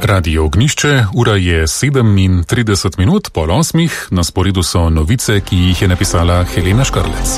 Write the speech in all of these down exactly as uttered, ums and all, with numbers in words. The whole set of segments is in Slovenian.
Radio Ognišče, ura je sedemintrideset minut pol osmih, na sporedu so novice, ki jih je napisala Helena Škarlec.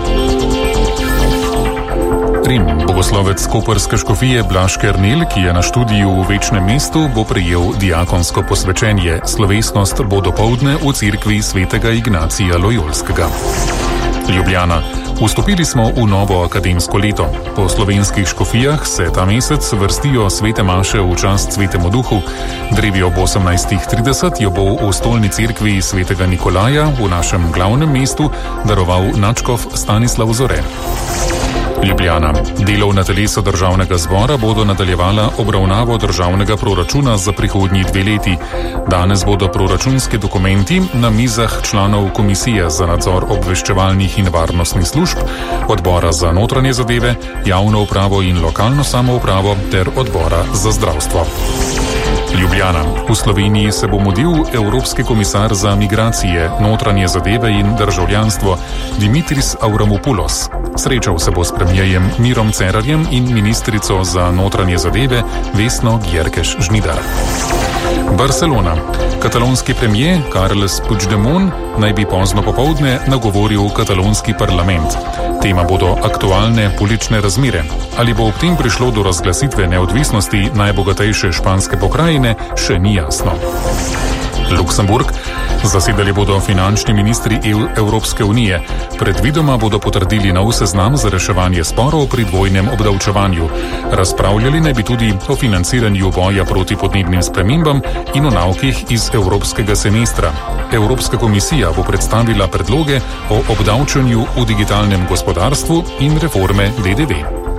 Rim, bogoslovec koprske škofije Blaž Kernel, ki je na študiju v Večnem mestu, bo prejel diakonsko posvečenje. Slovesnost bo dopoldne v cerkvi svetega Ignacija Lojolskega. Ljubljana. Vstopili smo v novo akademsko leto. Po slovenskih škofijah se ta mesec vrstijo svete maše v čast svetemu duhu. Drevi ob osemnajstih trideset jo bo v stolni cerkvi svetega Nikolaja v našem glavnem mestu daroval nadškof Stanislav Zore. Ljubljana. Delovna telesa državnega zbora bodo nadaljevala obravnavo državnega proračuna za prihodnji dve leti. Danes bodo proračunski dokumenti na mizah članov Komisije za nadzor obveščevalnih in varnostnih služb, Odbora za notranje zadeve, javno upravo in lokalno samoupravo ter Odbora za zdravstvo. Ljubljana. V Sloveniji se bo mudil Evropski komisar za migracije, notranje zadeve in državljanstvo Dimitris Avramopoulos. Srečal se bo s premierjem Mirom Cerarjem in ministrico za notranje zadeve Vesno Györkös-Žnidar. Barcelona. Katalonski premijer Carles Puigdemont naj bi pozno popoldne nagovoril katalonski parlament. Tema bodo aktualne politične razmere. Ali bo ob tem prišlo do razglasitve neodvisnosti najbogatejše španske pokrajine, še ni jasno. Luksemburg. Zasedali bodo finančni ministri Evropske unije. Predvidoma bodo potrdili nov seznam za reševanje sporov pri dvojnem obdavčevanju. Razpravljali naj bi tudi o financiranju boja proti podnebnim spremembam in o naukih iz evropskega semestra. Evropska komisija bo predstavila predloge o obdavčanju v digitalnem gospodarstvu in reforme D D V.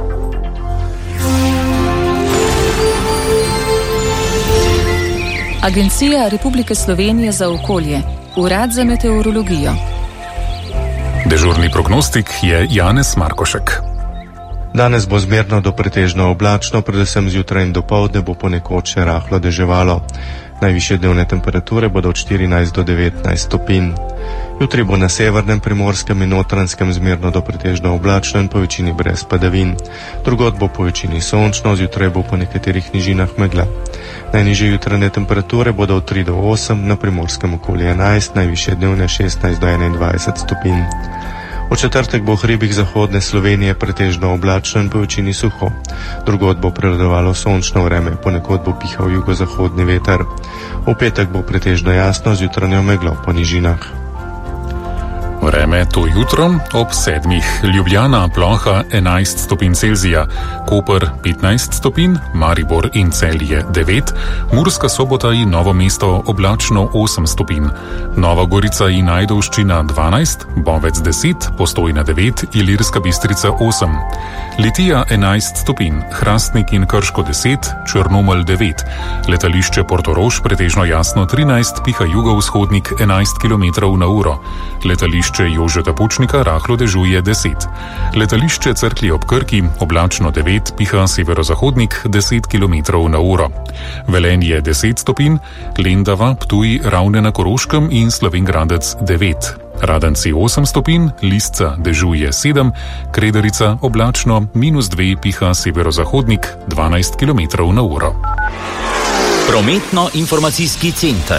Agencija Republike Slovenije za okolje, Urad za meteorologijo. Dežurni prognostik je Janez Markošek. Danes bo zmerno do pretežno oblačno, predvsem zjutraj in dopoldne bo ponekod še rahlo deževalo. Najvišje dnevne temperature bodo od štirinajst do devetnajst stopinj. Jutri bo na severnem, primorskem in notranjskem zmerno do pretežno oblačno in po večini brez padavin. Drugod bo po večini sončno, zjutraj bo po nekaterih nižinah megla. Najnižje jutranje temperature bodo od tri do osem, na primorskem okoli enajst, najvišje dnevne šestnajst do enaindvajset stopinj. V četrtek bo v hribih zahodne Slovenije pretežno oblačno in po večini suho. Drugod bo prevladovalo sončno vreme, ponekod bo pihal jugozahodni veter. V petek bo pretežno jasno z jutranjo meglo po nižinah. Vreme to jutro ob sedmih. Ljubljana ploha enajst stopinj Celzija, Koper petnajst stopinj, Maribor in Celje devet, Murska Sobota in Novo mesto oblačno osem stopinj, Nova Gorica in Ajdovščina dvanajst, Bovec deset, Postojna devet, Ilirska Bistrica osem, Litija enajst stopinj, Hrastnik in Krško deset, Črnomelj devet, letališče Portorož pretežno jasno trinajst, piha jugovzhodnik enajst kilometrov na uro, letališče Jožeta Pučnika rahlo dežuje deset. Letališče Cerklje ob Krki oblačno devet, piha severozahodnik deset kilometrov na uro. Velenje deset stopinj, Lendava, Ptuj, Ravne na Koroškem in Slovenj Gradec devet. Radenci osem stopinj, Lisca dežuje sedem, Kredarica oblačno minus dve, piha severozahodnik dvanajst kilometrov na uro. Prometno-informacijski center.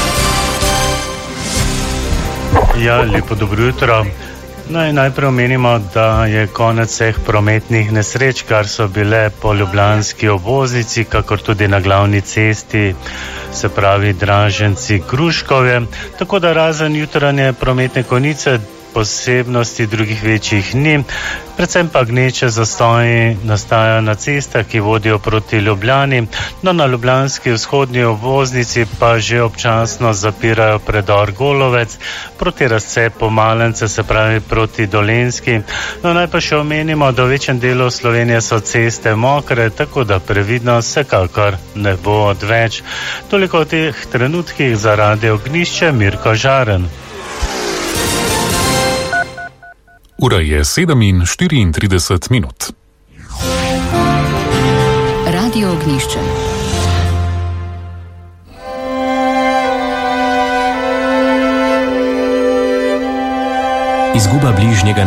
Ja, lepo dobro jutro. Naj najprej omenimo, da je konec vseh prometnih nesreč, kar so bile po ljubljanski obvoznici, kakor tudi na glavni cesti, se pravi Draženci-Gruškovje. Tako da razen jutranje prometne konice posebnosti drugih večjih ni, predvsem pa gneče zastoji nastajajo na cestah, ki vodijo proti Ljubljani, no na ljubljanski vzhodni obvoznici pa že občasno zapirajo predor Golovec proti razcepu Malence, se pravi proti Dolenjski. No naj pa še omenimo, da v večjem delu Slovenije so ceste mokre, tako da previdno vsekakor ne bo odveč. Toliko o teh trenutkih za Radio Ognišče, Mirko Žaren. Ura je sedem in štiriintrideset minut. Radio Ognišče. Izguba bližnjega